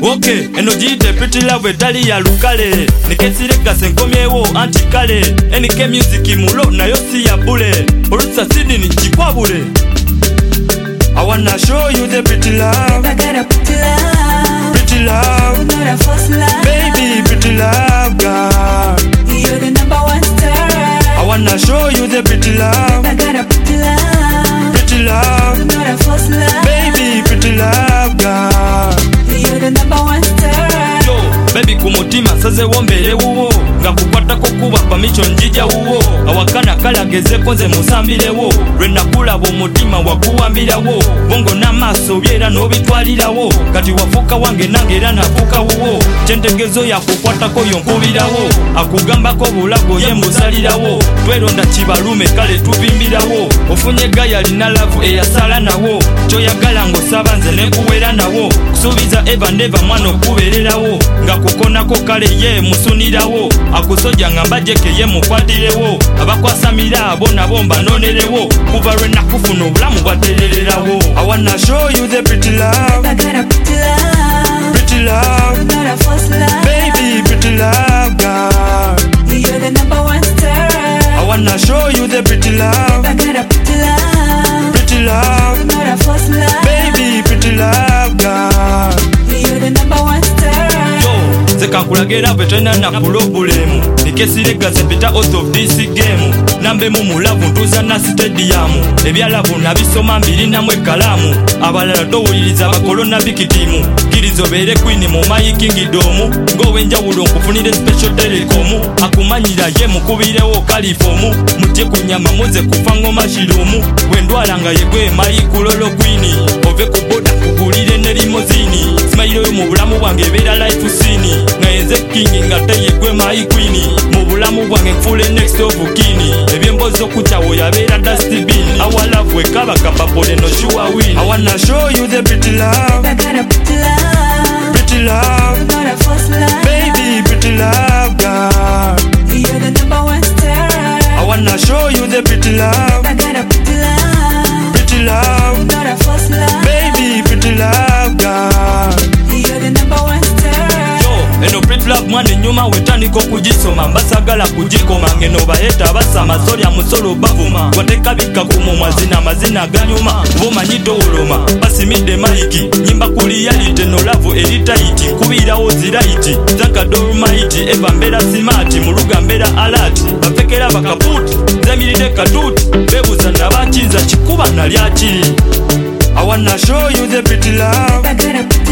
Okay, eno jite pretty love etali ya lukale Nekesireka senkomyewo antikale NK music mulo na yosi ya bule Olusa sidi ni chikwa bule I wanna show you the pretty love I got a pretty love, Pretty love, not a false love. baby pretty love girl You're the number one star. I wanna show you the pretty love I got a pretty love, Pretty love, not a false love. baby pretty love girl You're the number one star. Yo, baby kumutima saze wombere wuwo nga kukwatako kuba pamicho njija wuwo awakana kalagezeko nze musambirewo lwe nakulaba omutima wakuwambirawo bongo n'amaaso byera n'obitwalirawo kati wafuuka wange nange era nafuuka wuwo kyentegezo yakukwatako yonkubirawo akugambako bulago ye musalirawo tweronda kibalume kale tuvimbirawo ofunye gaya alina lavu eyasala nawo kyoyagala ng'osaba nze nekuwera nawo kusuubiza eva neva mwana okubeererawo nga kukonako kale ye musunirawo akusoja nga mbajeke ye mukwatirewo abakwasamira abo nabo mbanonerewo kuva lwe nakufuna obulamu bwaterererawo I wanna show you the pretty love I got a pretty love, Pretty love, not a false love. baby pretty love girl You're the number one star. I wanna show you the pretty love I got a pretty love, Pretty love, not a false love. baby pretty love girl You're the number one star. Yo, zekankulagera betena na kulobulemu nikesirega zempita out of this game nambe mumulavu ntuza na stadium ebyalavu nabisoma mbirinamu ekalamu abalala towuliriza bakolona bikitimu kirizobere queen mu mayikingidomu ng'owenjawulo nkufunire special telecom akumanyira ye mukubirewo kalifomu mutye ku nyama muze kufa ng'omashirumu wendwalanga yegwe mayikulolo queen ove ku boda kugulire ne limozini simayiro yo mu bulamu bwange ebeera life sini nayenze king nga teyegwe mayi queen mu bulamu bwange nfule next of kini ebyembozo kukyawo yabeera dustbin awalavu ekaba kapapole no sure win I wanna show you the pretty love I got a pretty love, Pretty love, not a false love. baby pretty love girl You're the number one star. I wanna show you the pretty love I got a pretty love, Pretty love, not a false love. baby pretty love girl You're the number one star. Yo, eno pretty love mwana enyuma wetandika okugisoma mbasagala kugikoma ngeno baheta basama sorya musolo bavuma watekabika kumumwa zina mazina ganyuma bomanyito oloma basimidde maiki nyimba kuliyalite no lavu eritaiti kubirawo ziraiti zakadolumaiti eva mbera simati muluga mbera alati bafekera bakaputi zemiride katuti bebuza nabakiza kikuba nalyakiri I wanna show you the pretty love I got a pretty